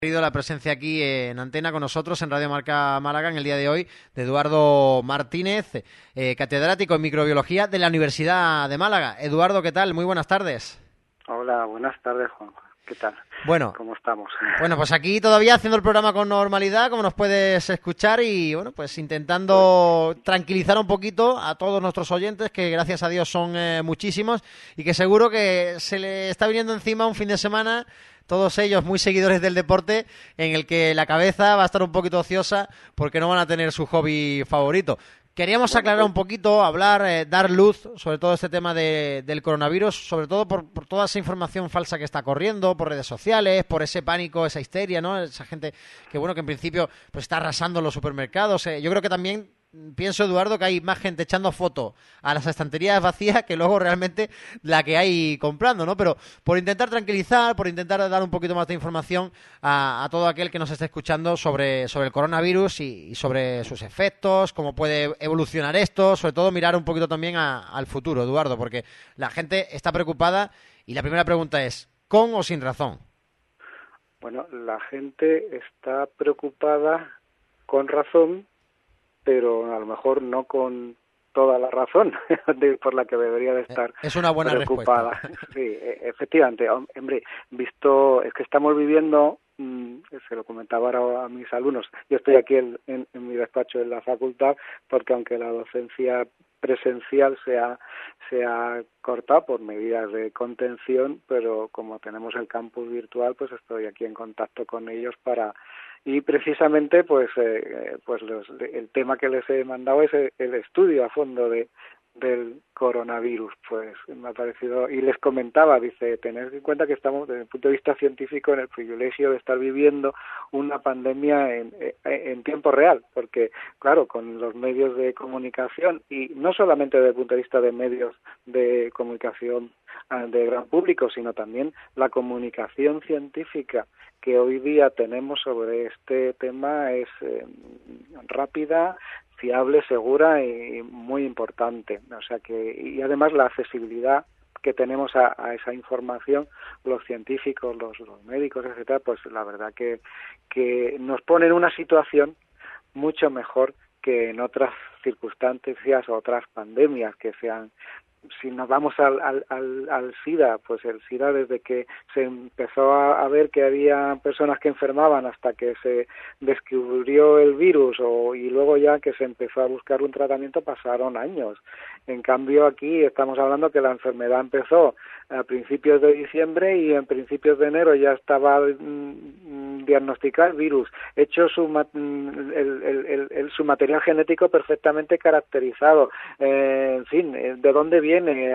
La presencia aquí en antena con nosotros en Radio Marca Málaga en el día de hoy de Eduardo Martínez, catedrático en microbiología de la Universidad de Málaga. Eduardo, ¿qué tal? Muy buenas tardes. Hola, buenas tardes, Juan. ¿Qué tal? Bueno, ¿Cómo estamos? Bueno, pues aquí todavía haciendo el programa con normalidad, como nos puedes escuchar, y bueno, pues intentando tranquilizar un poquito a todos nuestros oyentes, que gracias a Dios son muchísimos, y que seguro que se le está viniendo encima un fin de semana, todos ellos muy seguidores del deporte, en el que la cabeza va a estar un poquito ociosa porque no van a tener su hobby favorito. Queríamos aclarar un poquito, hablar, dar luz sobre todo este tema del coronavirus, sobre todo por toda esa información falsa que está corriendo, por redes sociales, por ese pánico, esa histeria, ¿no? Esa gente que, bueno, que en principio pues está arrasando los supermercados. Yo creo que también pienso, Eduardo, que hay más gente echando fotos a las estanterías vacías que luego realmente la que hay comprando, ¿no? Pero por intentar tranquilizar, por intentar dar un poquito más de información a todo aquel que nos esté escuchando sobre el coronavirus y sobre sus efectos, cómo puede evolucionar esto, sobre todo mirar un poquito también al futuro, Eduardo, porque la gente está preocupada y la primera pregunta es, ¿con o sin razón? Bueno, la gente está preocupada con razón, pero a lo mejor no con toda la razón por la que debería de estar es una buena preocupada. respuesta. Sí, efectivamente, hombre, es que estamos viviendo, se lo comentaba ahora a mis alumnos, yo estoy aquí en mi despacho en la facultad, porque aunque la docencia presencial se ha cortado por medidas de contención, pero como tenemos el campus virtual, pues estoy aquí en contacto con ellos y precisamente el tema que les he mandado es el estudio a fondo del coronavirus. Pues me ha parecido, y les comentaba, dice, tened en cuenta que estamos desde el punto de vista científico en el privilegio de estar viviendo una pandemia en tiempo real, porque claro, con los medios de comunicación, y no solamente desde el punto de vista de medios de comunicación de gran público, sino también la comunicación científica que hoy día tenemos sobre este tema es rápida, fiable, segura y muy importante. O sea que, y además la accesibilidad que tenemos a esa información, los científicos, los médicos, etcétera, pues la verdad que nos pone en una situación mucho mejor que en otras circunstancias o otras pandemias que sean. Si nos vamos al SIDA, pues el SIDA, desde que se empezó a ver que había personas que enfermaban hasta que se descubrió el virus y luego ya que se empezó a buscar un tratamiento, pasaron años. En cambio aquí estamos hablando que la enfermedad empezó a principios de diciembre y en principios de enero ya estaba diagnosticado el virus, hecho su material genético perfectamente caracterizado, en fin, ¿de dónde viene?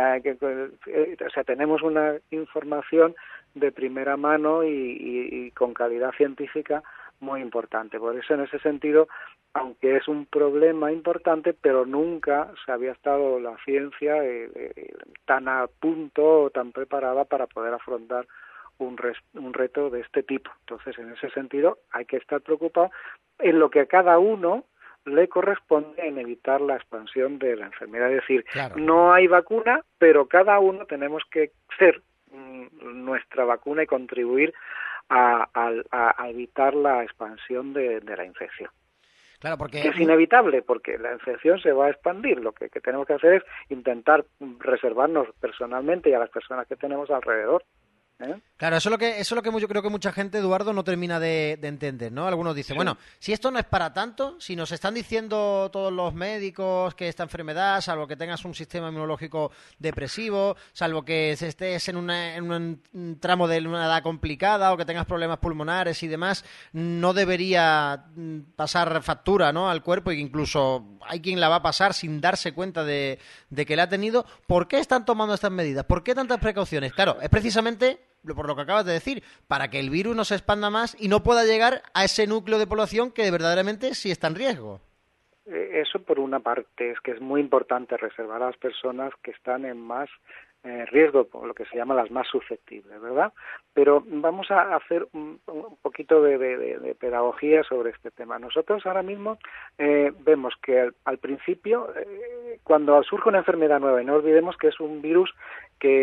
O sea, tenemos una información de primera mano y con calidad científica muy importante. Por eso, en ese sentido, aunque es un problema importante, pero nunca se había estado la ciencia tan a punto o tan preparada para poder afrontar un reto de este tipo. Entonces, en ese sentido, hay que estar preocupado en lo que a cada uno le corresponde en evitar la expansión de la enfermedad. Es decir, claro, no hay vacuna, pero cada uno tenemos que ser nuestra vacuna y contribuir a evitar la expansión de la infección. Claro, porque que es inevitable, porque la infección se va a expandir. Lo que tenemos que hacer es intentar reservarnos personalmente y a las personas que tenemos alrededor. Claro, eso es lo que yo creo que mucha gente, Eduardo, no termina de entender, ¿no? Algunos dicen, sí, bueno, si esto no es para tanto, si nos están diciendo todos los médicos que esta enfermedad, salvo que tengas un sistema inmunológico depresivo, salvo que estés en un tramo de una edad complicada o que tengas problemas pulmonares y demás, no debería pasar factura, ¿no?, al cuerpo, y que incluso hay quien la va a pasar sin darse cuenta de que la ha tenido. ¿Por qué están tomando estas medidas? ¿Por qué tantas precauciones? Claro, es precisamente por lo que acabas de decir, para que el virus no se expanda más y no pueda llegar a ese núcleo de población que verdaderamente sí está en riesgo. Eso por una parte, es que es muy importante reservar a las personas que están en más riesgo, lo que se llama las más susceptibles, ¿verdad? Pero vamos a hacer un poquito de pedagogía sobre este tema. Nosotros ahora mismo vemos que al principio, cuando surge una enfermedad nueva, y no olvidemos que es un virus que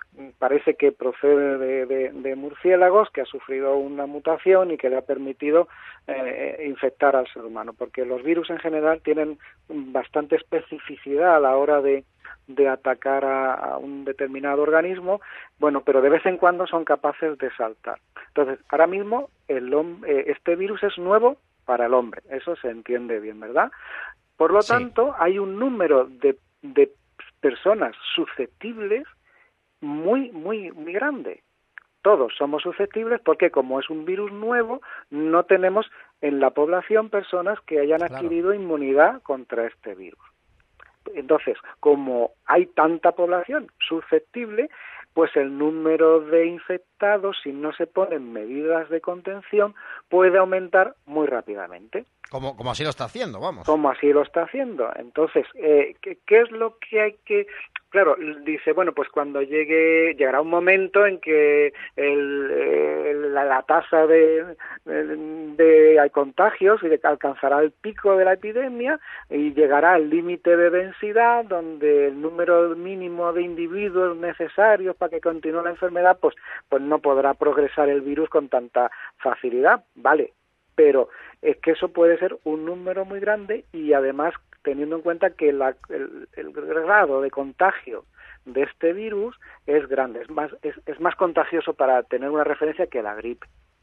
parece que procede de murciélagos, que ha sufrido una mutación y que le ha permitido infectar al ser humano, porque los virus en general tienen bastante especificidad a la hora de atacar a un determinado organismo, bueno, pero de vez en cuando son capaces de saltar. Entonces, ahora mismo este virus es nuevo para el hombre, eso se entiende bien, ¿verdad? Por lo tanto, hay un número de personas susceptibles muy, muy, muy grande. Todos somos susceptibles porque como es un virus nuevo, no tenemos en la población personas que hayan adquirido inmunidad contra este virus. Entonces, como hay tanta población susceptible, pues el número de infectados, si no se ponen medidas de contención, puede aumentar muy rápidamente. Como así lo está haciendo, vamos. Como así lo está haciendo. Entonces, ¿qué es lo que hay que...? Claro, dice, bueno, pues cuando llegará un momento en que la tasa de contagios alcanzará el pico de la epidemia y llegará al límite de densidad donde el número mínimo de individuos necesarios para que continúe la enfermedad, pues no podrá progresar el virus con tanta facilidad, ¿vale? Pero es que eso puede ser un número muy grande y además teniendo en cuenta que el grado de contagio de este virus es grande, es más contagioso para tener una referencia que la gripe.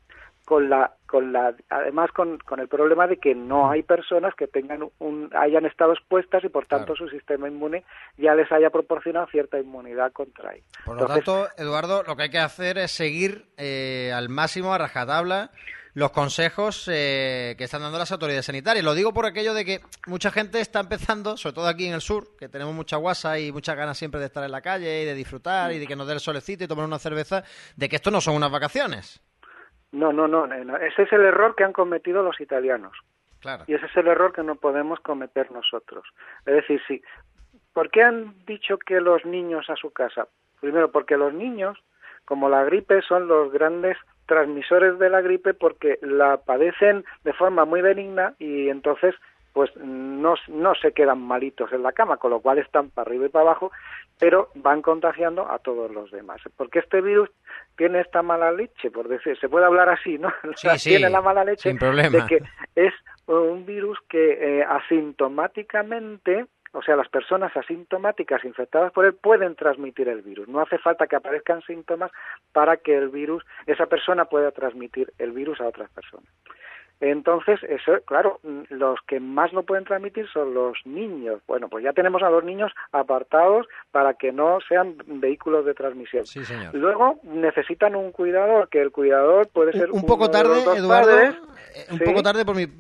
Además con el problema de que no hay personas que hayan estado expuestas y por tanto su sistema inmune ya les haya proporcionado cierta inmunidad contra ello. Por lo tanto, Eduardo, lo que hay que hacer es seguir al máximo, a rajatabla, los consejos que están dando las autoridades sanitarias. Lo digo por aquello de que mucha gente está empezando, sobre todo aquí en el sur, que tenemos mucha guasa y muchas ganas siempre de estar en la calle y de disfrutar y de que nos dé el solecito y tomar una cerveza, de que esto no son unas vacaciones. No. Ese es el error que han cometido los italianos. Claro. Y ese es el error que no podemos cometer nosotros. Es decir, sí. ¿Por qué han dicho que los niños a su casa? Primero, porque los niños, como la gripe, son los grandes transmisores de la gripe porque la padecen de forma muy benigna y entonces pues no se quedan malitos en la cama, con lo cual están para arriba y para abajo, pero van contagiando a todos los demás. Porque este virus tiene esta mala leche, por decir, se puede hablar así, ¿no? Sí, tiene la mala leche sin problema. de que es un virus que asintomáticamente, o sea, las personas asintomáticas infectadas por él pueden transmitir el virus. No hace falta que aparezcan síntomas para que esa persona pueda transmitir el virus a otras personas. Entonces, eso, claro, los que más lo pueden transmitir son los niños. Bueno, pues ya tenemos a los niños apartados para que no sean vehículos de transmisión. Sí, señor. Luego necesitan un cuidador, que el cuidador puede ser un poco tarde, Eduardo, padres. Un poco tarde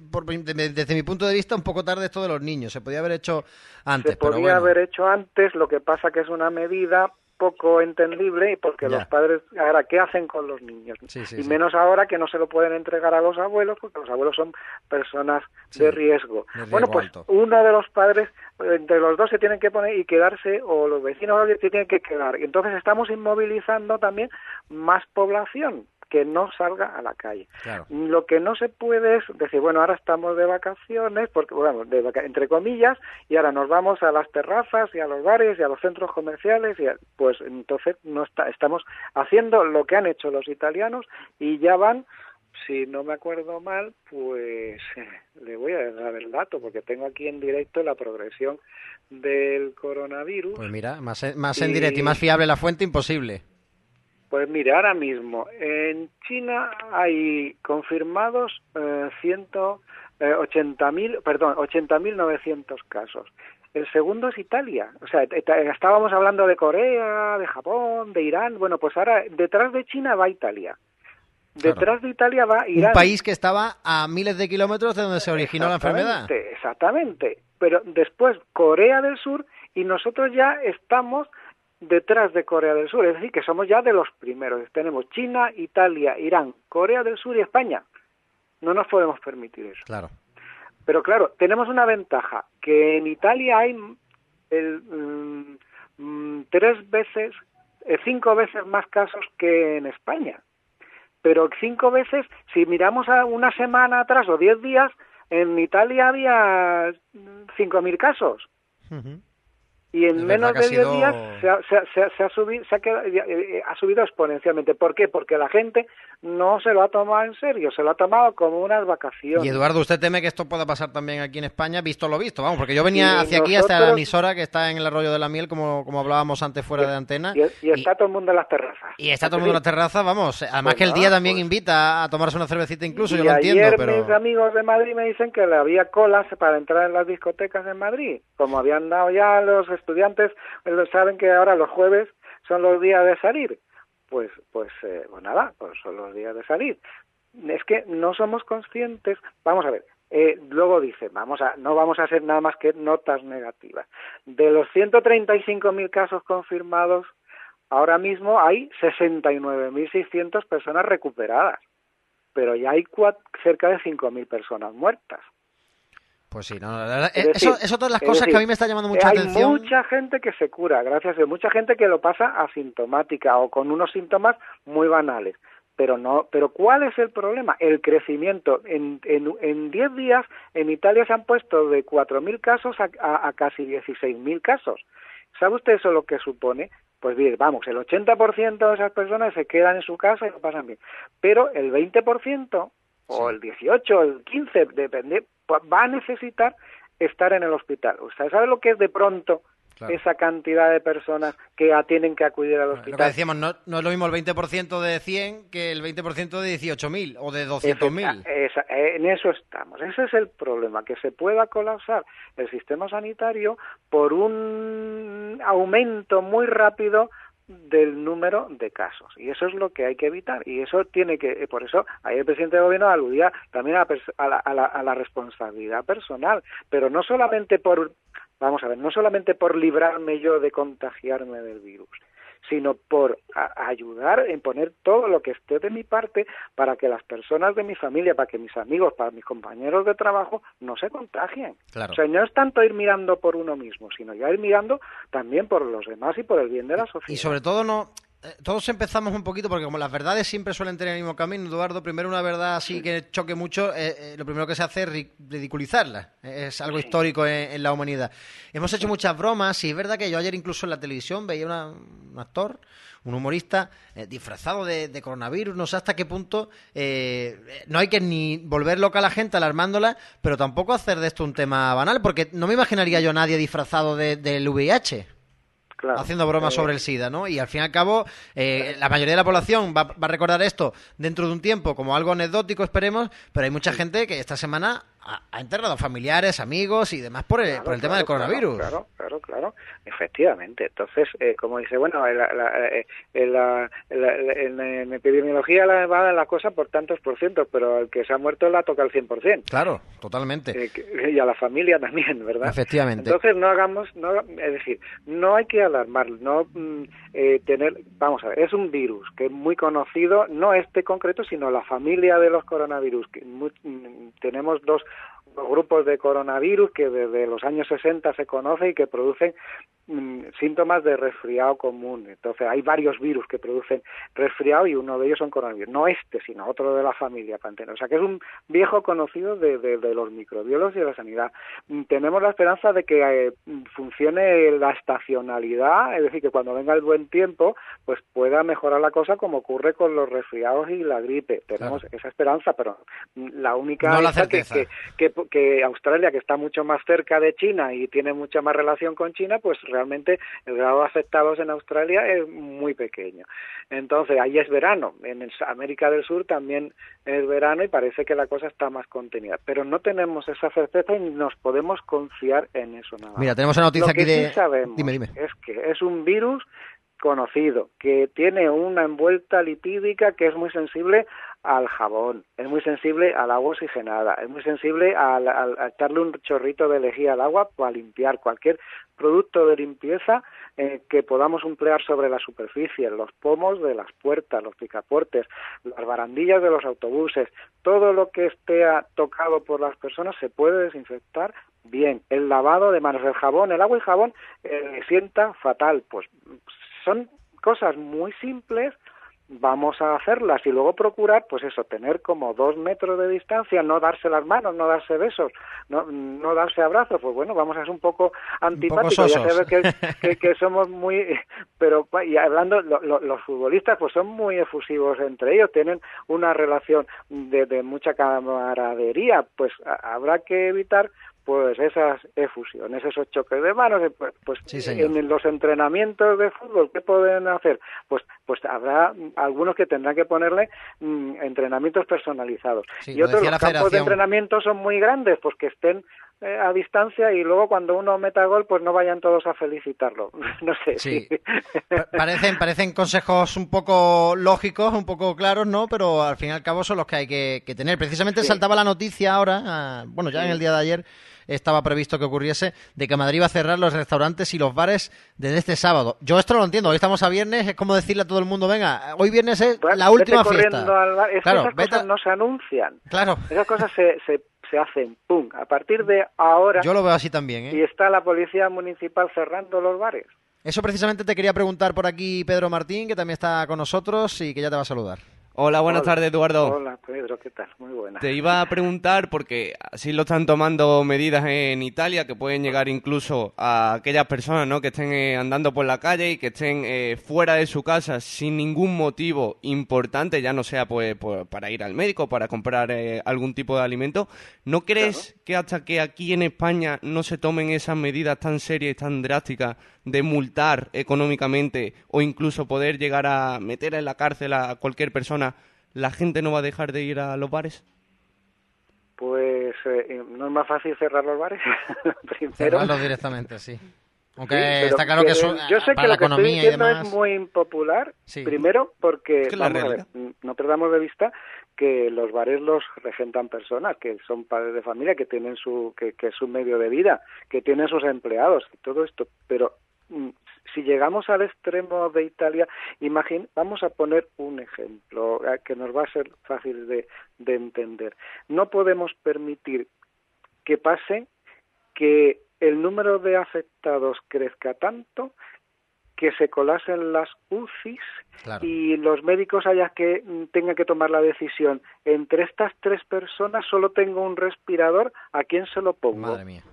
desde mi punto de vista, un poco tarde esto de los niños. Se podía haber hecho antes. Se podía haber hecho antes, lo que pasa que es una medida poco entendible porque los padres, ahora, ¿qué hacen con los niños? Menos ahora que no se lo pueden entregar a los abuelos porque los abuelos son personas de riesgo. Bueno, pues alto. Uno de los padres, entre los dos se tienen que poner y quedarse, o los vecinos se tienen que quedar. Y entonces estamos inmovilizando también más población que no salga a la calle. Claro. Lo que no se puede es decir, bueno, ahora estamos de vacaciones, porque entre comillas, y ahora nos vamos a las terrazas y a los bares y a los centros comerciales, pues entonces estamos haciendo lo que han hecho los italianos y ya van, si no me acuerdo mal, pues le voy a dar el dato, porque tengo aquí en directo la progresión del coronavirus. Pues mira, más en directo y más fiable la fuente, imposible. Pues mire, ahora mismo en China hay confirmados 80.900 casos. El segundo es Italia. O sea, estábamos hablando de Corea, de Japón, de Irán. Bueno, pues ahora detrás de China va Italia. Detrás de Italia va Irán. Un país que estaba a miles de kilómetros de donde se originó la enfermedad. Exactamente. Pero después Corea del Sur y nosotros ya estamos detrás de Corea del Sur, es decir, que somos ya de los primeros. Tenemos China, Italia, Irán, Corea del Sur y España. No nos podemos permitir eso. Claro. Pero claro, tenemos una ventaja, que en Italia hay 5 veces más casos que en España. Pero 5 veces, si miramos a una semana atrás o 10 días, en Italia había 5.000 casos. Uh-huh. y en menos de 10 días ha subido exponencialmente. ¿Por qué? Porque la gente no se lo ha tomado en serio, se lo ha tomado como unas vacaciones. Y Eduardo, ¿usted teme que esto pueda pasar también aquí en España, visto lo visto? Vamos, porque yo venía hacia aquí, hasta la emisora que está en el Arroyo de la Miel, como hablábamos antes fuera de antena. Y está todo el mundo en las terrazas. Y está todo el mundo en las terrazas, vamos. Además que el día también invita a tomarse una cervecita incluso, yo lo ayer entiendo, pero... mis amigos de Madrid me dicen que había colas para entrar en las discotecas en Madrid. Como habían dado ya los estudiantes, saben que ahora los jueves son los días de salir. Pues nada, pues son los días de salir. Es que no somos conscientes. Vamos a ver, luego dice, no vamos a hacer nada más que notas negativas. De los 135.000 casos confirmados, ahora mismo hay 69.600 personas recuperadas, pero ya hay cerca de 5.000 personas muertas. Pues sí, eso todas las cosas que a mí me están llamando mucha atención. Hay mucha gente que se cura, gracias a Dios, mucha gente que lo pasa asintomática o con unos síntomas muy banales. Pero ¿cuál es el problema? El crecimiento. En 10 días en Italia se han puesto de 4.000 casos a casi 16.000 casos. ¿Sabe usted eso lo que supone? Pues bien, vamos, el 80% de esas personas se quedan en su casa y lo pasan bien. Pero el 20% o el 18, el 15, depende, va a necesitar estar en el hospital. ¿Usted sabe lo que es de pronto esa cantidad de personas que tienen que acudir al hospital? Lo que decíamos, no es lo mismo el 20% de 100 que el 20% de 18.000 o de 200.000. En eso estamos. Ese es el problema, que se pueda colapsar el sistema sanitario por un aumento muy rápido del número de casos, y eso es lo que hay que evitar, y eso por eso ahí el presidente del gobierno aludía también a la responsabilidad personal, pero no solamente no solamente por librarme yo de contagiarme del virus, sino por ayudar en poner todo lo que esté de mi parte para que las personas de mi familia, para que mis amigos, para mis compañeros de trabajo no se contagien. Claro. O sea, no es tanto ir mirando por uno mismo, sino ya ir mirando también por los demás y por el bien de la sociedad. Y sobre todo todos empezamos un poquito, porque como las verdades siempre suelen tener el mismo camino, Eduardo, primero una verdad así que choque mucho, lo primero que se hace es ridiculizarla. Es algo histórico en la humanidad. Hemos hecho muchas bromas, y es verdad que yo ayer incluso en la televisión veía un actor, un humorista, disfrazado de coronavirus. No sé hasta qué punto no hay que ni volver loca a la gente alarmándola, pero tampoco hacer de esto un tema banal, porque no me imaginaría yo a nadie disfrazado del VIH. Claro, haciendo bromas sobre el SIDA, ¿no? Y al fin y al cabo, la mayoría de la población va a recordar esto dentro de un tiempo como algo anecdótico, esperemos, pero hay mucha gente que esta semana ha enterrado a familiares, amigos y demás por el tema del coronavirus. Claro, efectivamente. Entonces, como dice, bueno, en epidemiología va la cosa por tantos por cientos, pero el que se ha muerto la toca al 100%. Claro, totalmente. Y a la familia también, ¿verdad? Efectivamente. Entonces es decir, no hay que alarmar, vamos a ver, es un virus que es muy conocido, no este concreto, sino la familia de los coronavirus. Tenemos dos grupos de coronavirus que desde los años 60 se conoce y que producen síntomas de resfriado común. Entonces hay varios virus que producen resfriado y uno de ellos son coronavirus, no este, sino otro de la familia Pantera. O sea que es un viejo conocido de los microbiólogos y de la sanidad. Tenemos la esperanza de que funcione la estacionalidad, es decir, que cuando venga el buen tiempo pues pueda mejorar la cosa, como ocurre con los resfriados y la gripe. Tenemos esa esperanza, pero la única no la certeza. Que Australia, que está mucho más cerca de China y tiene mucha más relación con China, pues realmente el grado de afectados en Australia es muy pequeño. Entonces, ahí es verano. En América del Sur también es verano y parece que la cosa está más contenida. Pero no tenemos esa certeza y nos podemos confiar en eso nada más. Mira, tenemos una noticia aquí de... Lo que sí sabemos es que es un virus conocido, que tiene una envuelta lipídica que es muy sensible al jabón, es muy sensible al agua oxigenada, es muy sensible a echarle un chorrito de lejía al agua para limpiar cualquier producto de limpieza que podamos emplear sobre la superficie, los pomos de las puertas, los picaportes, las barandillas de los autobuses, todo lo que esté tocado por las personas se puede desinfectar bien. El lavado de manos, el jabón, el agua y jabón sienta fatal, pues son cosas muy simples vamos a hacerlas y luego procurar, pues eso, tener como 2 metros de distancia, no darse las manos, no darse besos, no darse abrazos. Pues bueno, vamos a ser un poco antipáticos, ya sabes que somos muy... Pero y hablando, los futbolistas pues son muy efusivos entre ellos, tienen una relación de mucha camaradería, pues habrá que evitar pues esas efusiones, esos choques de manos. Pues sí, en los entrenamientos de fútbol, ¿qué pueden hacer? Pues habrá algunos que tendrán que ponerle entrenamientos personalizados. Sí, y otros, los campos de entrenamiento son muy grandes, pues que estén a distancia, y luego cuando uno meta gol, pues no vayan todos a felicitarlo. No sé. Sí. Parecen consejos un poco lógicos, un poco claros, ¿no? Pero al fin y al cabo son los que hay que tener. Precisamente saltaba la noticia ahora, bueno, ya en el día de ayer estaba previsto que ocurriese, de que Madrid va a cerrar los restaurantes y los bares desde este sábado. Yo esto no lo entiendo. Hoy estamos a viernes, es como decirle a todo el mundo, venga, hoy viernes es la última fiesta. Al bar. Claro, esas cosas no se anuncian. Claro. Esas cosas se hacen, pum, a partir de ahora. Yo lo veo así también, Y está la policía municipal cerrando los bares. Eso precisamente te quería preguntar por aquí Pedro Martín, que también está con nosotros y que ya te va a saludar. Hola, buenas tardes, Eduardo. Hola, Pedro, ¿qué tal? Muy buena. Te iba a preguntar, porque así lo están tomando medidas en Italia, que pueden llegar incluso a aquellas personas, ¿no?, que estén andando por la calle y que estén fuera de su casa sin ningún motivo importante, ya no sea pues para ir al médico, para comprar algún tipo de alimento. ¿No crees que hasta que aquí en España no se tomen esas medidas tan serias y tan drásticas de multar económicamente o incluso poder llegar a meter en la cárcel a cualquier persona, la gente no va a dejar de ir a los bares? Pues no es más fácil cerrar los bares. Primero, cerrarlos directamente, sí. Aunque sí, está claro que eso, yo sé para que la lo que economía estoy diciendo y demás es muy impopular. Sí. Primero porque, es que vamos a ver, no perdamos de vista que los bares los regentan personas, que son padres de familia, que tienen que es su medio de vida, que tienen sus empleados y todo esto. Pero si llegamos al extremo de Italia, vamos a poner un ejemplo que nos va a ser fácil de entender. No podemos permitir que pase que el número de afectados crezca tanto que se colasen las UCIs, claro, y los médicos tengan que tomar la decisión, entre estas 3 personas solo tengo un respirador, ¿a quién se lo pongo? Madre mía.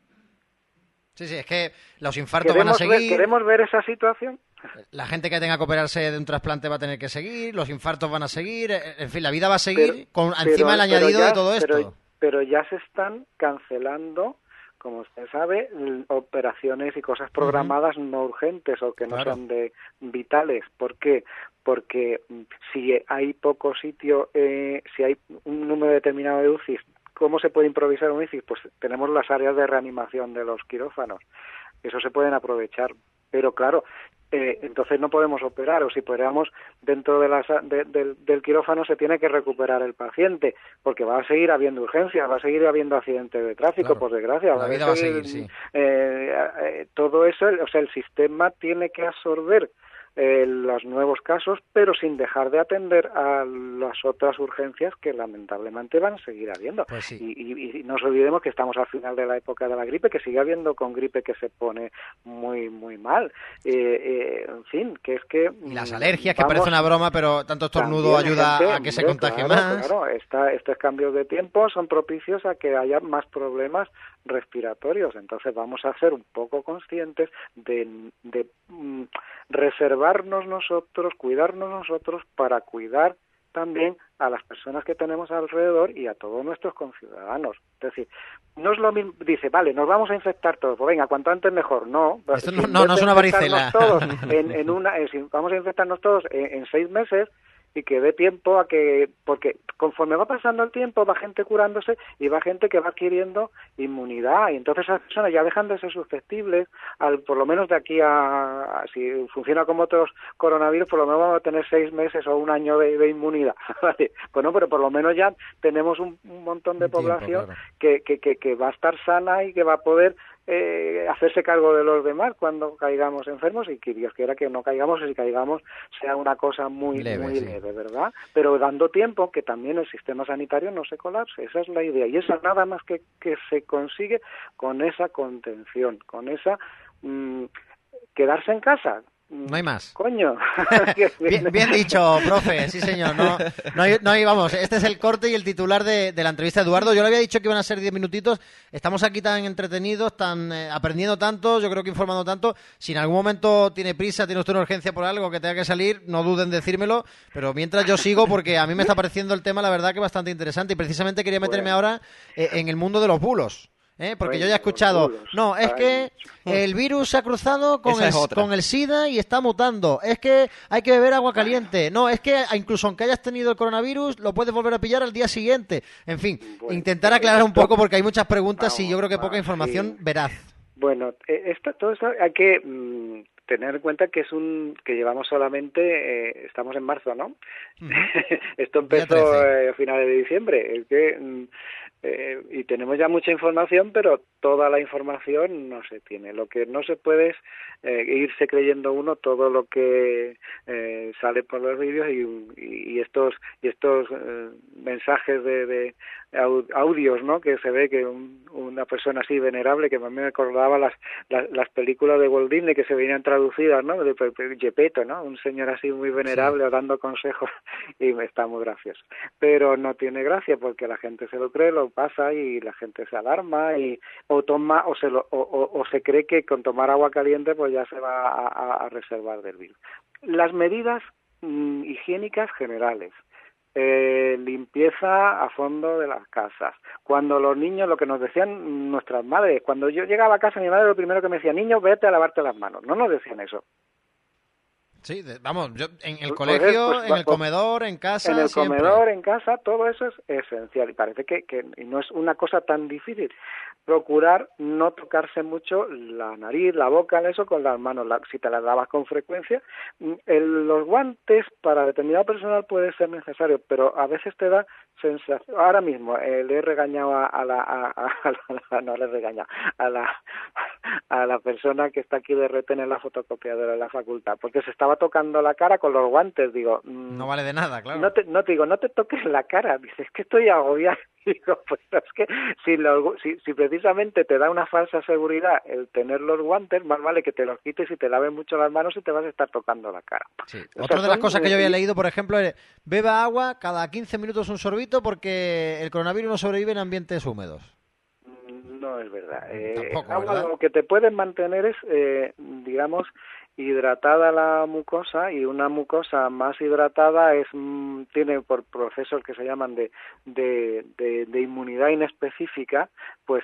Sí, es que los infartos van a seguir. ¿Queremos ver esa situación? La gente que tenga que operarse de un trasplante va a tener que seguir, los infartos van a seguir, en fin, la vida va a seguir encima el añadido de todo esto. Pero ya se están cancelando, como usted sabe, operaciones y cosas programadas no urgentes o que no son vitales. ¿Por qué? Porque si hay poco sitio, si hay un número determinado de UCIs, ¿cómo se puede improvisar un UCI? Pues tenemos las áreas de reanimación de los quirófanos. Eso se pueden aprovechar. Pero claro, entonces no podemos operar, o si operamos dentro del quirófano se tiene que recuperar el paciente, porque va a seguir habiendo urgencias, va a seguir habiendo accidentes de tráfico, claro, por desgracia. La vida va a seguir, sí. Todo eso, o sea, el sistema tiene que absorber los nuevos casos, pero sin dejar de atender a las otras urgencias que lamentablemente van a seguir habiendo. Pues sí. Y no nos olvidemos que estamos al final de la época de la gripe, que sigue habiendo con gripe que se pone muy muy mal. En fin, que es que... Y las alergias, que parece una broma, pero tanto estornudo ayuda a que se contagie más. Claro, estos cambios de tiempo son propicios a que haya más problemas respiratorios. Entonces vamos a ser un poco conscientes de reservarnos nosotros, cuidarnos nosotros para cuidar también a las personas que tenemos alrededor y a todos nuestros conciudadanos. Es decir, no es lo mismo, dice, vale, nos vamos a infectar todos, pues venga, cuanto antes mejor. No, esto no es una varicela. Todos vamos a infectarnos todos en 6 meses, y que dé tiempo a que, porque conforme va pasando el tiempo va gente curándose y va gente que va adquiriendo inmunidad, y entonces esas personas ya dejan de ser susceptibles, por lo menos de aquí a si funciona como otros coronavirus, por lo menos vamos a tener 6 meses o 1 año de inmunidad. ¿Vale? Bueno, pero por lo menos ya tenemos un montón de población, claro, que va a estar sana y que va a poder hacerse cargo de los demás cuando caigamos enfermos, y que Dios quiera que no caigamos, y si caigamos sea una cosa muy leve, ¿verdad? Pero dando tiempo que también el sistema sanitario no se colapse. Esa es la idea, y eso nada más que se consigue con esa contención, con esa quedarse en casa. No hay más. Coño. Bien dicho, profe, sí señor. No hay, vamos, este es el corte y el titular de la entrevista de Eduardo. Yo le había dicho que iban a ser 10 minutitos. Estamos aquí tan entretenidos, tan aprendiendo tanto, yo creo que informando tanto. Si en algún momento tiene prisa, tiene usted una urgencia por algo que tenga que salir, no duden en decírmelo. Pero mientras yo sigo, porque a mí me está pareciendo el tema, la verdad, que bastante interesante. Y precisamente quería meterme ahora en el mundo de los bulos. Porque yo ya he escuchado, no, es que el virus se ha cruzado con el SIDA y está mutando, es que hay que beber agua caliente, no, es que incluso aunque hayas tenido el coronavirus, lo puedes volver a pillar al día siguiente. En fin, intentar aclarar un poco porque hay muchas preguntas y yo creo que poca información veraz. Bueno, todo esto hay que tener en cuenta que que llevamos solamente, estamos en marzo, ¿no? Uh-huh. Esto empezó a finales de diciembre, es que... y tenemos ya mucha información, pero toda la información no se tiene. Lo que no se puede es irse creyendo uno todo lo que sale por los vídeos y estos mensajes de audios, ¿no? Que se ve que una persona así venerable, que a mí me acordaba las películas de Walt Disney que se venían traducidas, ¿no? De Gepetto, ¿no? Un señor así muy venerable, sí, dando consejos, y está muy gracioso. Pero no tiene gracia porque la gente se lo cree, lo pasa y la gente se alarma o se cree que con tomar agua caliente pues ya se va a reservar del virus. Las medidas higiénicas generales. Limpieza a fondo de las casas. Cuando los niños, lo que nos decían nuestras madres, cuando yo llegaba a casa, mi madre lo primero que me decía, niño, vete a lavarte las manos. No nos decían eso. Sí, vamos, yo en el colegio, en el comedor, en casa, en el siempre. Comedor, en casa, todo eso es esencial y parece que no es una cosa tan difícil. Procurar no tocarse mucho la nariz, la boca, eso con las manos. Si te las lavas con frecuencia, los guantes para determinado personal puede ser necesario, pero a veces te da sensación. Ahora mismo le he regañado no le he regañado a la persona que está aquí de retén en la fotocopiadora de la facultad, porque se estaba tocando la cara con los guantes. Digo, no vale de nada, claro. No te toques la cara. Dices, es que estoy agobiado. Digo, pues es que si precisamente te da una falsa seguridad el tener los guantes, más vale que te los quites y te laves mucho las manos y te vas a estar tocando la cara. Sí. Otra de las cosas que yo había leído, por ejemplo, es beba agua cada 15 minutos un sorbito porque el coronavirus no sobrevive en ambientes húmedos. No es verdad. Tampoco, agua, ¿verdad? Lo que te pueden mantener es, digamos, hidratada la mucosa, y una mucosa más hidratada tiene por procesos que se llaman de inmunidad inespecífica, pues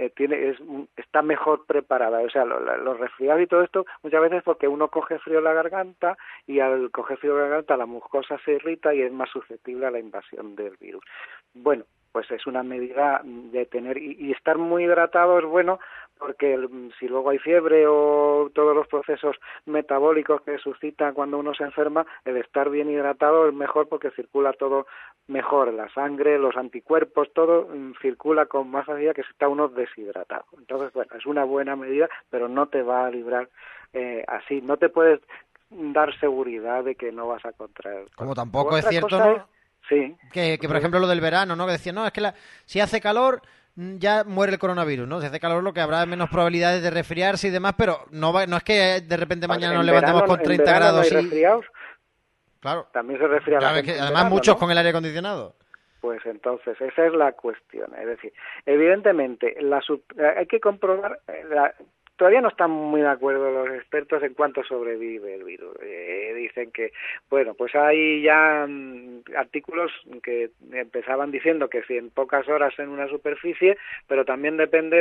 está mejor preparada. O sea, los resfriados y todo esto muchas veces porque uno coge frío en la garganta y al coger frío en la garganta la mucosa se irrita y es más susceptible a la invasión del virus. Bueno, pues es una medida de tener y estar muy hidratado es bueno, porque si luego hay fiebre o todos los procesos metabólicos que suscitan cuando uno se enferma, el estar bien hidratado es mejor porque circula todo mejor, la sangre, los anticuerpos, todo circula con más facilidad que si está uno deshidratado. Entonces, bueno, es una buena medida, pero no te va a librar así, no te puedes dar seguridad de que no vas a contraer. Como tampoco es cierto, ¿no? Sí. Que por ejemplo, lo del verano, ¿no? Que decían, no, es que si hace calor ya muere el coronavirus, ¿no? Si hace calor lo que habrá menos probabilidades de resfriarse y demás, pero no es que de repente mañana nos levantemos con 30 grados no hay resfriados. Claro. También se resfría la gente. Además verano, muchos, ¿no? Con el aire acondicionado. Pues entonces, esa es la cuestión. Es decir, evidentemente, hay que comprobar... Todavía no están muy de acuerdo los expertos en cuánto sobrevive el virus. Dicen que, bueno, pues hay ya artículos que empezaban diciendo que si en pocas horas en una superficie, pero también depende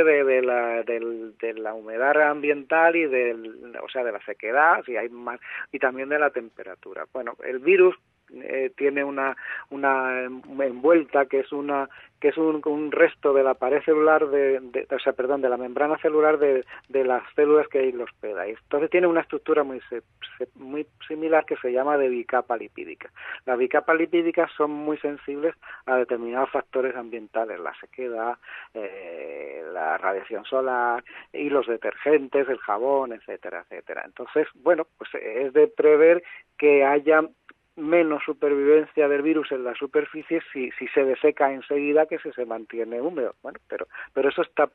de la humedad ambiental y de la sequedad, si hay más, y también de la temperatura. Bueno, el virus tiene una envuelta que es un resto de la pared celular de la membrana celular de las células que lo hospeda. Entonces tiene una estructura muy similar que se llama de bicapa lipídica. Las bicapas lipídicas son muy sensibles a determinados factores ambientales, la sequedad, la radiación solar y los detergentes, el jabón, etcétera, etcétera. Entonces, bueno, pues es de prever que haya menos supervivencia del virus en la superficie si se deseca enseguida que si se mantiene húmedo. Bueno, pero eso está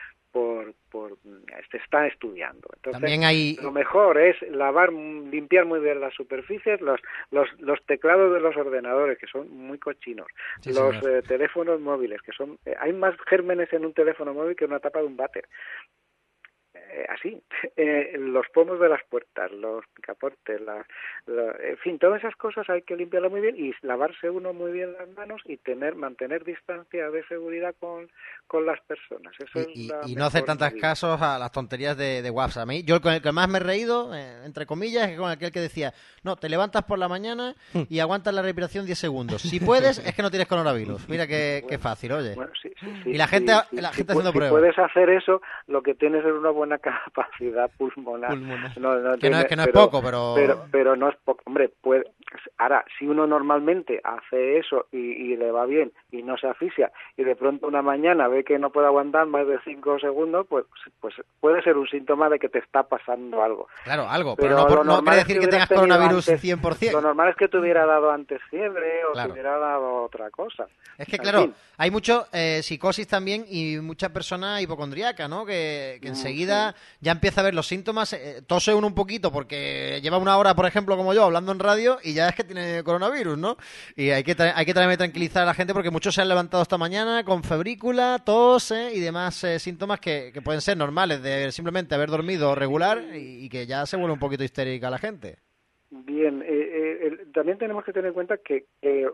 se está estudiando. Entonces, también hay... lo mejor es limpiar muy bien las superficies, los teclados de los ordenadores, que son muy cochinos, sí, los teléfonos móviles, que son... hay más gérmenes en un teléfono móvil que en una tapa de un váter. Así, los pomos de las puertas, los picaportes, en fin, todas esas cosas hay que limpiarlas muy bien y lavarse uno muy bien las manos y mantener distancia de seguridad con las personas. Eso y no hacer tantos casos a las tonterías de WhatsApp. Yo con el que más me he reído, entre comillas, es con aquel que decía, no, te levantas por la mañana y aguantas la respiración 10 segundos. Si puedes, es que no tienes coronavirus. Mira qué fácil, oye. Bueno, sí, y la gente haciendo pruebas. Si puedes hacer eso, lo que tienes es una buena capacidad pulmonar. No que no es poco, pero no es poco. Hombre, ahora, si uno normalmente hace eso y le va bien y no se asfixia y de pronto una mañana ve que no puede aguantar más de 5 segundos, pues puede ser un síntoma de que te está pasando algo. Claro, algo, pero no quiere decir que tengas coronavirus antes, 100%. Lo normal es que te hubiera dado antes fiebre o te hubiera dado otra cosa. Es que, claro, hay mucho psicosis también y mucha persona hipocondríaca, ¿no? Que enseguida ya empieza a ver los síntomas, tose uno un poquito porque lleva una hora, por ejemplo, como yo, hablando en radio y ya es que tiene coronavirus, ¿no? Y hay que también tranquilizar a la gente porque muchos se han levantado esta mañana con febrícula, tos y demás síntomas que pueden ser normales de simplemente haber dormido regular y que ya se vuelve un poquito histérica la gente. Bien, también tenemos que tener en cuenta que el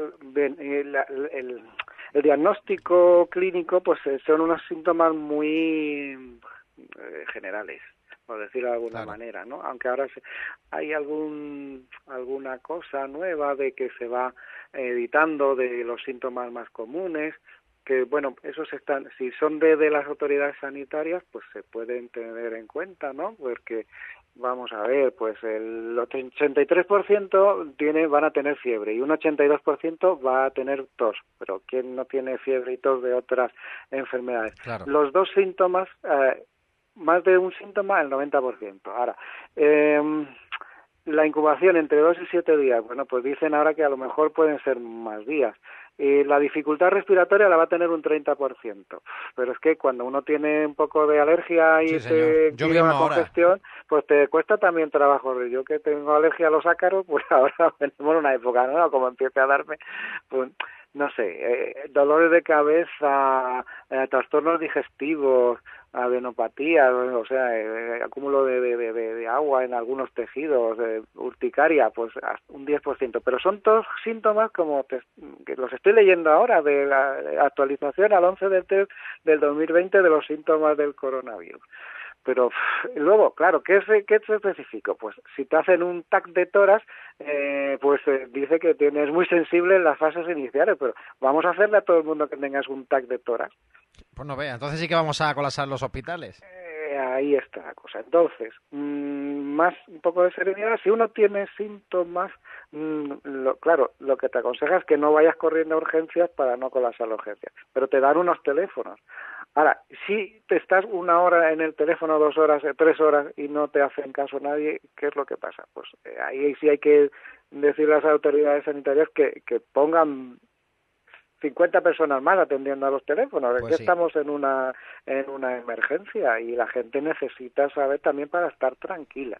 diagnóstico clínico pues son unos síntomas muy generales, por decirlo de alguna manera, ¿no? Aunque ahora hay alguna cosa nueva de que se va editando de los síntomas más comunes, que bueno, esos si son de las autoridades sanitarias, pues se pueden tener en cuenta, ¿no? Porque vamos a ver, pues el 83% van a tener fiebre y un 82% va a tener tos, pero ¿quién no tiene fiebre y tos de otras enfermedades? Claro. Los dos síntomas, más de un síntoma, el 90%. Ahora, la incubación entre 2 y 7 días, bueno, pues dicen ahora que a lo mejor pueden ser más días. La dificultad respiratoria la va a tener un 30%, pero es que cuando uno tiene un poco de alergia y te tiene una congestión, pues te cuesta también trabajo. Yo que tengo alergia a los ácaros, pues ahora venimos en una época, ¿no? Como empiece a darme, pues no sé, dolores de cabeza, trastornos digestivos, adenopatía, o sea, acúmulo de agua en algunos tejidos, urticaria, pues un 10%. Pero son todos síntomas como que los estoy leyendo ahora, de la actualización al 11 del 2020 de los síntomas del coronavirus. Pero luego, claro, ¿qué es específico? Pues si te hacen un TAC de tórax, dice que tienes muy sensible en las fases iniciales, pero vamos a hacerle a todo el mundo que tengas un TAC de tórax. Pues no vea, entonces sí que vamos a colapsar los hospitales. Ahí está la cosa. Entonces, más un poco de serenidad. Si uno tiene síntomas, lo que te aconseja es que no vayas corriendo a urgencias para no colapsar las urgencias, pero te dan unos teléfonos. Ahora, si te estás 1 hora en el teléfono, 2 horas, 3 horas y no te hacen caso nadie, ¿qué es lo que pasa? Pues ahí sí hay que decir a las autoridades sanitarias que pongan 50 personas más atendiendo a los teléfonos. Pues es que estamos en una emergencia y la gente necesita saber también para estar tranquila.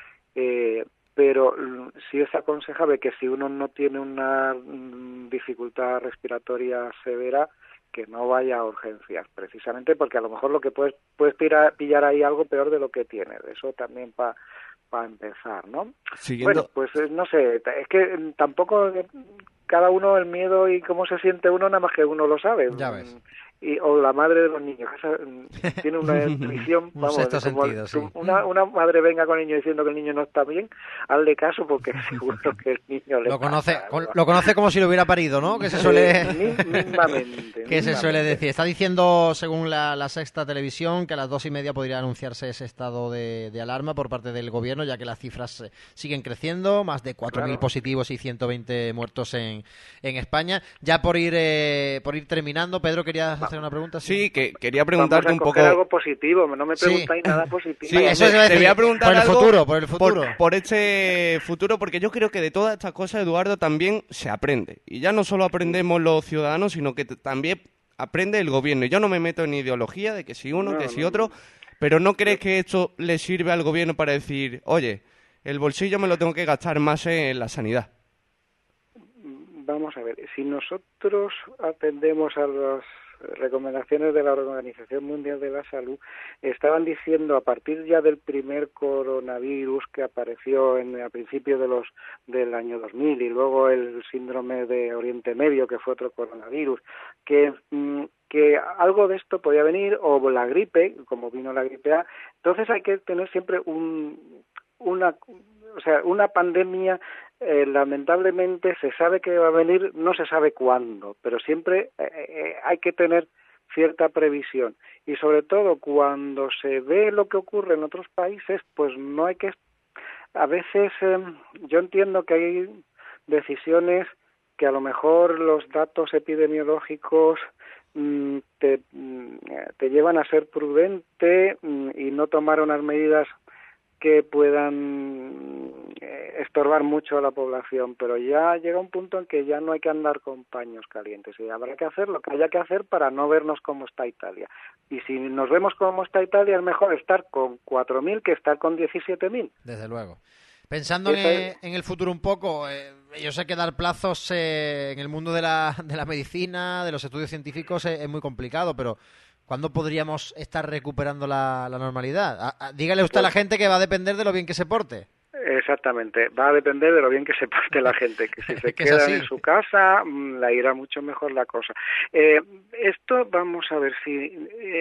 Pero sí es aconsejable que si uno no tiene una dificultad respiratoria severa, que no vaya a urgencias, precisamente porque a lo mejor lo que puedes pillar ahí algo peor de lo que tienes. Eso también para empezar, ¿no? Siguiendo... Bueno, pues no sé, es que tampoco cada uno el miedo y cómo se siente uno nada más que uno lo sabe. Ya ves. O la madre de los niños, tiene una intuición, un sexto sentido, sí. Una madre venga con el niño diciendo que el niño no está bien, hazle caso porque seguro que el niño le lo conoce como si lo hubiera parido, ¿no? Que se suele mínimamente. Se suele decir. Está diciendo, según la Sexta Televisión, que a las 2:30 podría anunciarse ese estado de alarma por parte del gobierno, ya que las cifras siguen creciendo, más de 4.000 positivos y 120 muertos en España. Ya por ir terminando, Pedro, quería hacer una pregunta? Sí, que quería preguntarte un poco... algo positivo, no me preguntáis nada positivo. Sí, eso te voy a preguntar algo por el futuro. Por este futuro, porque yo creo que de todas estas cosas, Eduardo, también se aprende. Y ya no solo aprendemos los ciudadanos, sino que también aprende el gobierno. Y yo no me meto en ideología de que si uno, que si otro, pero ¿no crees que esto le sirve al gobierno para decir, oye, el bolsillo me lo tengo que gastar más en la sanidad? Vamos a ver, si nosotros atendemos a las recomendaciones de la Organización Mundial de la Salud, estaban diciendo a partir ya del primer coronavirus que apareció a principios del año 2000 y luego el síndrome de Oriente Medio, que fue otro coronavirus, que algo de esto podía venir, o la gripe, como vino la gripe A. Entonces hay que tener siempre una pandemia. Lamentablemente se sabe que va a venir, no se sabe cuándo, pero siempre hay que tener cierta previsión, y sobre todo cuando se ve lo que ocurre en otros países, pues no hay que... A veces yo entiendo que hay decisiones que a lo mejor los datos epidemiológicos te llevan a ser prudente y no tomar unas medidas que puedan estorbar mucho a la población, pero ya llega un punto en que ya no hay que andar con paños calientes y habrá que hacer lo que haya que hacer para no vernos como está Italia. Y si nos vemos como está Italia, es mejor estar con 4.000 que estar con 17.000. Desde luego. Pensando en el futuro un poco, yo sé que dar plazos en el mundo de la medicina, de los estudios científicos, es muy complicado, pero ¿cuándo podríamos estar recuperando la normalidad? Dígale usted a la gente que va a depender de lo bien que se porte. Exactamente, va a depender de lo bien que se porte la gente, que si se quedan en su casa, la irá mucho mejor la cosa. Esto, vamos a ver si...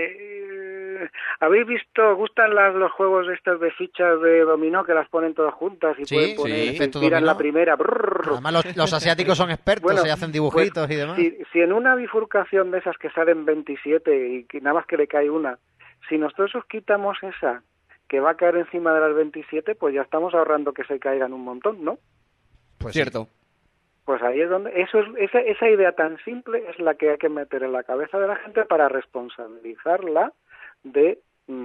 ¿habéis visto, gustan los juegos estos de fichas de dominó que las ponen todas juntas y pueden poner, tiran la primera? Brrr. Además los asiáticos son expertos y hacen dibujitos y demás. Si en una bifurcación de esas que salen 27 y que nada más que le cae una, si nosotros quitamos esa que va a caer encima de las 27, pues ya estamos ahorrando que se caigan un montón, ¿no? Pues cierto. Sí. Pues ahí es donde esa idea tan simple es la que hay que meter en la cabeza de la gente para responsabilizarla de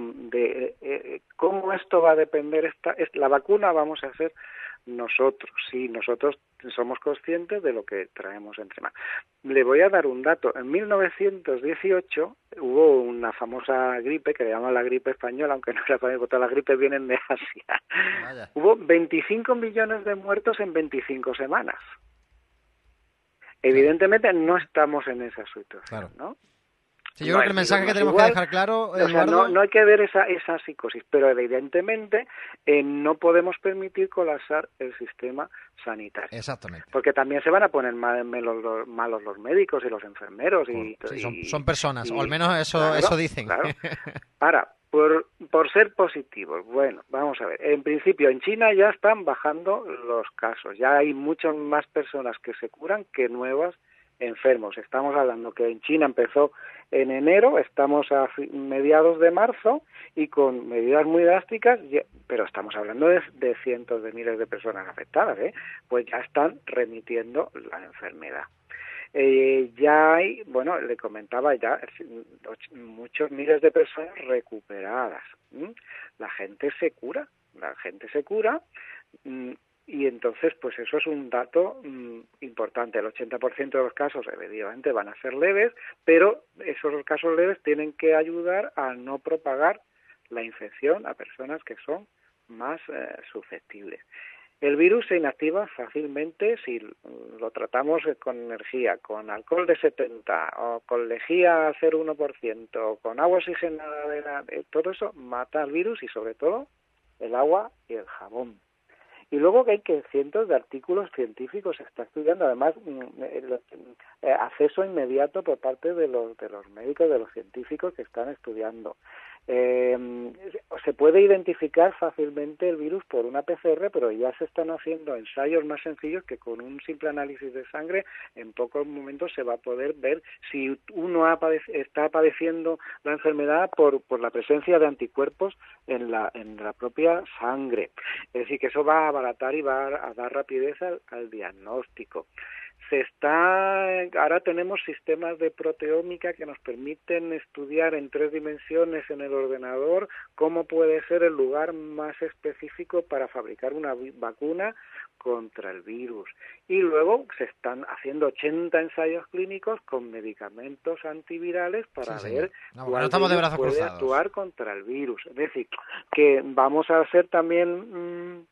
cómo esto va a depender. La vacuna vamos a hacer nosotros, sí, nosotros somos conscientes de lo que traemos entre manos. Le voy a dar un dato. En 1918 hubo una famosa gripe que le llaman la gripe española, aunque no era española, porque todas las gripes vienen de Asia. Vaya. Hubo 25 millones de muertos en 25 semanas. Evidentemente no estamos en esa situación, ¿no? Sí, yo creo que el mensaje que tenemos que dejar claro, Eduardo... O sea, no hay que ver esa psicosis, pero evidentemente no podemos permitir colapsar el sistema sanitario. Exactamente. Porque también se van a poner malos los médicos y los enfermeros. Son personas, o al menos eso dicen. Claro. Ahora, por ser positivos, bueno, vamos a ver. En principio, en China ya están bajando los casos. Ya hay muchas más personas que se curan que nuevas enfermos. Estamos hablando que en China empezó en enero, estamos a mediados de marzo y con medidas muy drásticas, pero estamos hablando de cientos de miles de personas afectadas, pues ya están remitiendo la enfermedad. Ya hay, bueno, le comentaba ya, muchos miles de personas recuperadas. La gente se cura. Y entonces, pues eso es un dato importante. El 80% de los casos, evidentemente, van a ser leves, pero esos casos leves tienen que ayudar a no propagar la infección a personas que son más susceptibles. El virus se inactiva fácilmente si lo tratamos con energía, con alcohol de 70 o con lejía 0,1% o con agua oxigenada. Todo eso mata al virus y sobre todo el agua y el jabón. Y luego que hay cientos de artículos científicos se está estudiando, además acceso inmediato por parte de los médicos, de los científicos que están estudiando. Se puede identificar fácilmente el virus por una PCR, pero ya se están haciendo ensayos más sencillos que con un simple análisis de sangre en pocos momentos se va a poder ver si uno está padeciendo la enfermedad por la presencia de anticuerpos en la propia sangre. Es decir, que eso va a abaratar y va a dar rapidez al diagnóstico. Ahora tenemos sistemas de proteómica que nos permiten estudiar en 3 dimensiones en el ordenador cómo puede ser el lugar más específico para fabricar una vacuna contra el virus. Y luego se están haciendo 80 ensayos clínicos con medicamentos antivirales para ver cuál puede actuar contra el virus. Es decir, que vamos a ser también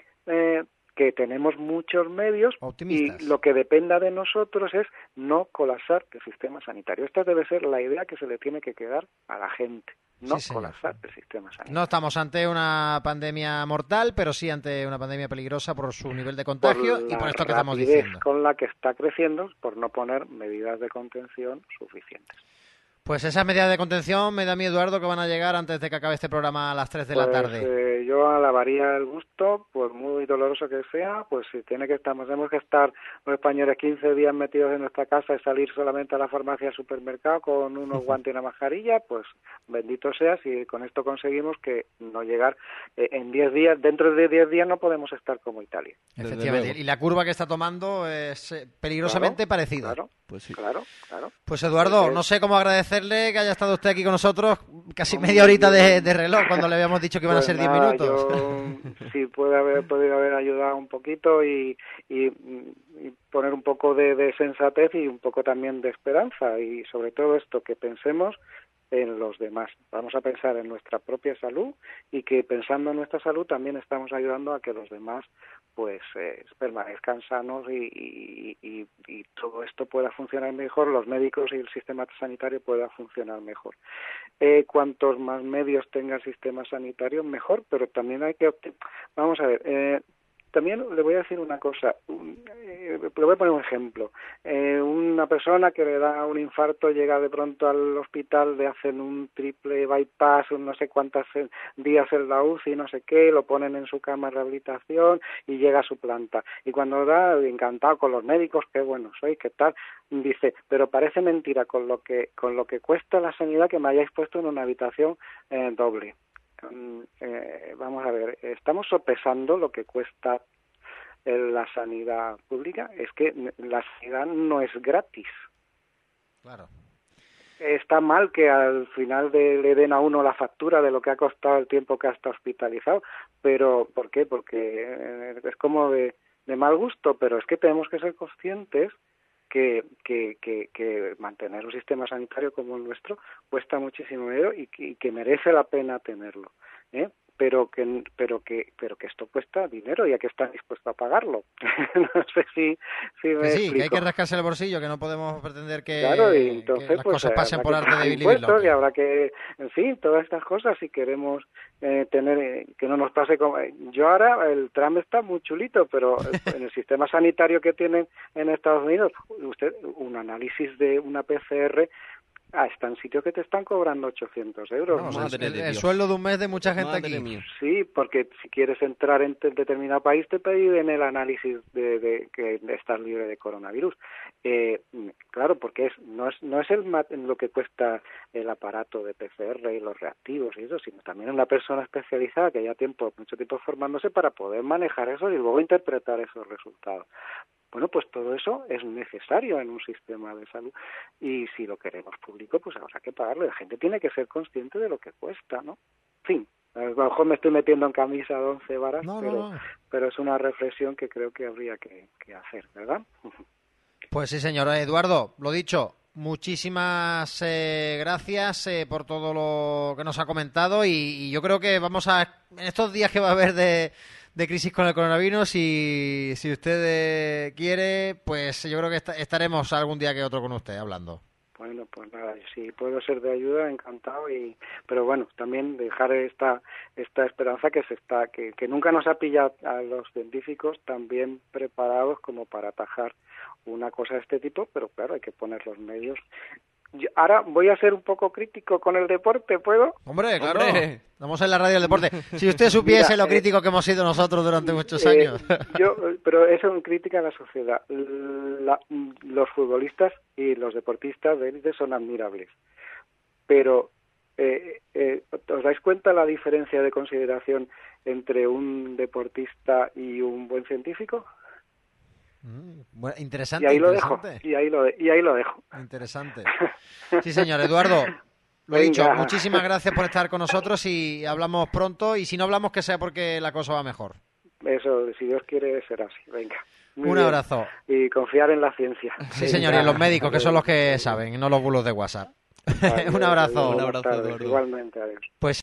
que tenemos muchos medios optimistas. Y lo que dependa de nosotros es no colapsar el sistema sanitario. Esta debe ser la idea que se le tiene que quedar a la gente, no colapsar el sistema sanitario. No estamos ante una pandemia mortal, pero sí ante una pandemia peligrosa por su nivel de contagio y por esto que estamos diciendo. Con la que está creciendo por no poner medidas de contención suficientes. Pues esas medidas de contención, me da a mí, Eduardo, que van a llegar antes de que acabe este programa a las 3 de la tarde. Yo alabaría el gusto, por muy doloroso que sea, pues si tenemos que estar los españoles 15 días metidos en nuestra casa y salir solamente a la farmacia al supermercado con unos guantes y una mascarilla, pues bendito sea si con esto conseguimos que no llegar en 10 días, dentro de 10 días no podemos estar como Italia. Efectivamente, y la curva que está tomando es peligrosamente parecida. Claro. Pues sí. Claro. Pues Eduardo, no sé cómo agradecerle que haya estado usted aquí con nosotros casi media horita de reloj cuando le habíamos dicho que iban a ser 10 minutos. Sí, puede haber ayudado un poquito y poner un poco de sensatez y un poco también de esperanza y sobre todo esto, que pensemos en los demás. Vamos a pensar en nuestra propia salud y que pensando en nuestra salud también estamos ayudando a que los demás pues permanezcan sanos y todo esto pueda funcionar mejor, los médicos y el sistema sanitario pueda funcionar mejor. Cuantos más medios tenga el sistema sanitario, mejor, pero también hay que... Vamos a ver... También le voy a decir una cosa, le voy a poner un ejemplo. Una persona que le da un infarto llega de pronto al hospital, le hacen un triple bypass, no sé cuántos días en la UCI, no sé qué, lo ponen en su cama de rehabilitación y llega a su planta. Y cuando da, encantado con los médicos, qué bueno soy, qué tal, dice, pero parece mentira con lo que cuesta la sanidad que me hayáis puesto en una habitación doble. Vamos a ver, estamos sopesando lo que cuesta la sanidad pública. Es que la sanidad no es gratis. Claro. Está mal que al final le den a uno la factura de lo que ha costado el tiempo que ha estado hospitalizado, pero ¿por qué? Porque es como de mal gusto, pero es que tenemos que ser conscientes que mantener un sistema sanitario como el nuestro cuesta muchísimo dinero y que merece la pena tenerlo, pero que esto cuesta dinero y hay que estar dispuesto a pagarlo. No sé si me explico. Que hay que rascarse el bolsillo, que no podemos pretender que, claro, y entonces, que las cosas pasen por arte de impuestos y habrá que, en fin, todas estas cosas si queremos tener que no nos pase como yo ahora. El tram está muy chulito, pero en el sistema sanitario que tienen en Estados Unidos, usted un análisis de una PCR está en sitios que te están cobrando 800 euros. No, el sueldo de un mes de mucha gente aquí. Sí, porque si quieres entrar en determinado país te piden el análisis de que estás libre de coronavirus. Claro, porque no es lo que cuesta el aparato de PCR y los reactivos y eso, sino también una persona especializada que haya mucho tiempo formándose para poder manejar eso y luego interpretar esos resultados. Bueno, pues todo eso es necesario en un sistema de salud y si lo queremos público, pues habrá que pagarlo. La gente tiene que ser consciente de lo que cuesta, ¿no? En fin, a lo mejor me estoy metiendo en camisa de 11 varas, pero es una reflexión que creo que habría que hacer, ¿verdad? Pues sí, señor. Eduardo, lo dicho, muchísimas gracias por todo lo que nos ha comentado y yo creo que vamos en estos días que va a haber de crisis con el coronavirus y si usted quiere, pues yo creo que estaremos algún día que otro con usted hablando. Bueno, pues nada, si puedo ser de ayuda, encantado, pero bueno, también dejar esta esperanza que nunca nos ha pillado a los científicos tan bien preparados como para atajar una cosa de este tipo, pero claro, hay que poner los medios. Ahora voy a ser un poco crítico con el deporte, ¿puedo? Hombre, claro. Estamos en la radio del deporte. Si usted supiese lo crítico que hemos sido nosotros durante muchos años. Pero eso es una crítica a la sociedad. Los futbolistas y los deportistas de élite son admirables, pero ¿os dais cuenta la diferencia de consideración entre un deportista y un buen científico. Bueno, interesante. Y ahí interesante. lo dejo. Y ahí lo dejo. Interesante. Sí, señor. Eduardo, lo dicho, muchísimas gracias por estar con nosotros y hablamos pronto. Y si no hablamos, que sea porque la cosa va mejor. Eso, si Dios quiere, será así. Venga. Un abrazo. Y confiar en la ciencia. Sí, señor, y en los médicos, que son los que saben, no los bulos de WhatsApp. Vale, Un abrazo. Un abrazo, tardes, Eduardo. igualmente, adiós. Pues